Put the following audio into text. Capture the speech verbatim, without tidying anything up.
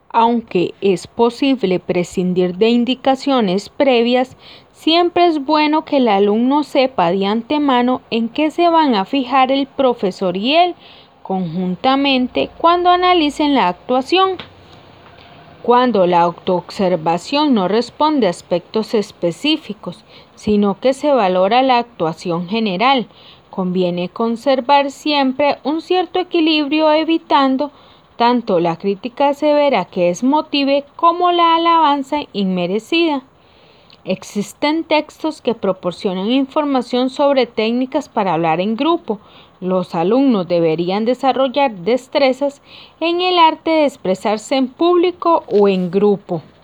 Aunque es posible prescindir de indicaciones previas, siempre es bueno que el alumno sepa de antemano en qué se van a fijar el profesor y él conjuntamente cuando analicen la actuación. Cuando la autoobservación no responde a aspectos específicos, sino que se valora la actuación general, conviene conservar siempre un cierto equilibrio evitando tanto la crítica severa que desmotive como la alabanza inmerecida. Existen textos que proporcionan información sobre técnicas para hablar en grupo. Los alumnos deberían desarrollar destrezas en el arte de expresarse en público o en grupo.